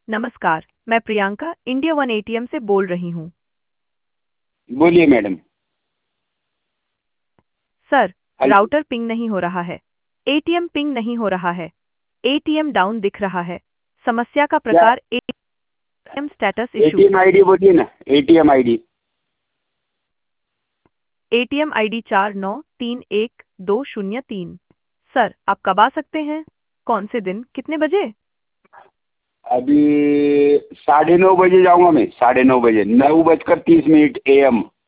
नमस्कार, मैं Priyanka India one ATM से बोल रही हूँ। बोलिए madam. Sir, hello. Router ping नहीं हो रहा है। एटीएम पिंग नहीं हो रहा है। एटीएम डाउन दिख रहा है। समस्या का क्या? प्रकार ATM status issue. ATM ID बोलिए ना, ATM ID. ATM ID 49312003। Sir, आप कब आ सकते हैं? कौन से दिन, कितने बजे? अभी 9:30 बजे जाऊंगा मैं, 9:30 बजे, 9:30 AM।